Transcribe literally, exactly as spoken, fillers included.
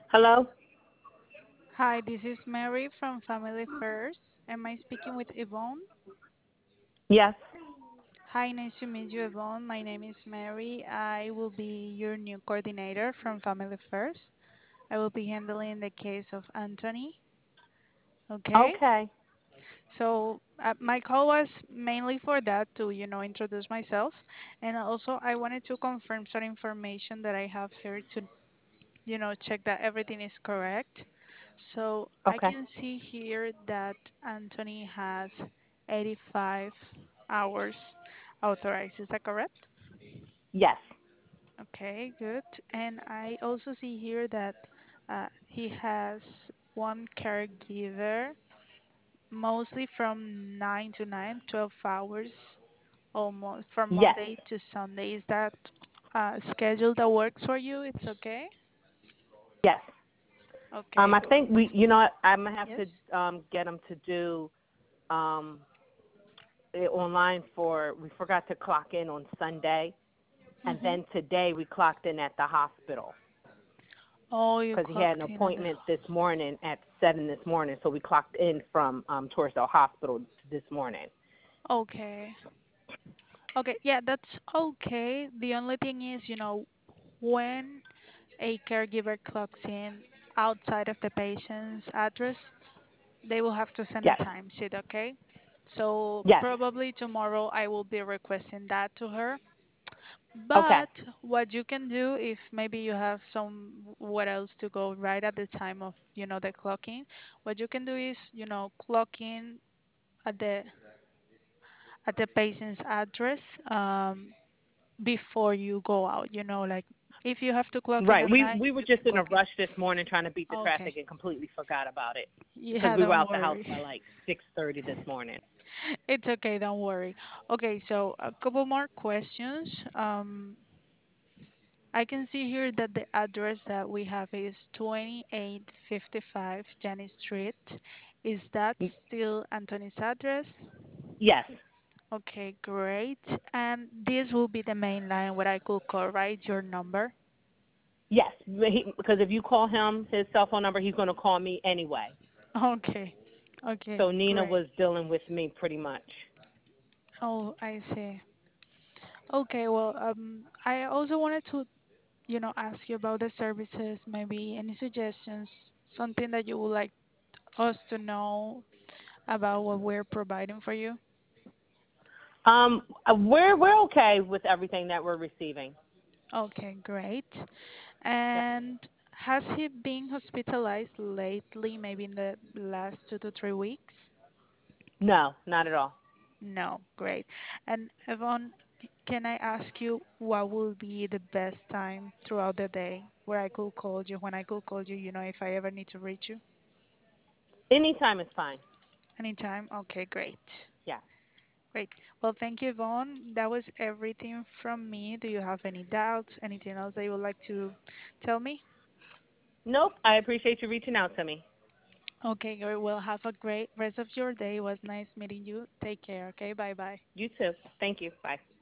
Hello? Hi, this is Mary from Family First. Am I speaking with Yvonne? Yes. Hi, nice to meet you, Yvonne. My name is Mary. I will be your new coordinator from Family First. I will be handling the case of Anthony. Okay? Okay. So, uh, my call was mainly for that to, you know, introduce myself. And also, I wanted to confirm some information that I have here to, you know, check that everything is correct. So I Okay. can see here that Anthony has eighty-five hours authorized. Is that correct? Yes. Okay, good. And I also see here that uh, he has one caregiver, mostly from nine to nine, twelve hours, almost from Yes. Monday to Sunday. Is that uh, schedule that works for you? It's okay? Yes. Um, Okay, I think we, great. you know, what, I'm gonna have Yes? to um get them to do um it online for. We forgot to clock in on Sunday, and Mm-hmm. then today we clocked in at the hospital Oh, you because he had an clocked in at the appointment this morning at seven this morning. So we clocked in from um towards the hospital this morning. Okay. Okay, yeah, that's okay. The only thing is, you know, when a caregiver clocks in outside of the patient's address, they will have to send a Yes. timesheet, okay? So Yes. probably tomorrow I will be requesting that to her. Okay. But what you can do if maybe you have some what else to go right at the time of, you know, the clocking, what you can do is, you know, clock in at the at the patient's address. Um, before you go out, you know, like if you have to clock in Right. at We nine, we were you can just in a clock in. rush this morning trying to beat the Okay. traffic and completely forgot about it because Yeah, we were don't out the house worry. by like six thirty this morning. It's okay, don't worry. Okay, so a couple more questions. Um, I can see here that the address that we have is twenty-eight fifty-five Janice Street. Is that still Anthony's address? Yes. Okay, great. And this will be the main line where I could call, right? Your number? Yes, he, because if you call him his cell phone number, he's going to call me anyway. Okay. Okay, So Nina great. was dealing with me pretty much. Oh, I see. Okay, well, um, I also wanted to, you know, ask you about the services, maybe any suggestions, something that you would like us to know about what we're providing for you. Um, uh, we're we're okay with everything that we're receiving. Okay, great. Yep. And has he been hospitalized lately, maybe in the last two to three weeks? No, not at all. No, great. And Yvonne, can I ask you what will be the best time throughout the day where I could call you, when I could call you, you know, if I ever need to reach you? Anytime is fine. Anytime? Okay, great. Yeah. Great. Well, thank you, Yvonne. That was everything from me. Do you have any doubts, anything else that you would like to tell me? Nope. I appreciate you reaching out to me. Okay, great. Well, have a great rest of your day. It was nice meeting you. Take care, okay? Bye bye. You too. Thank you. Bye.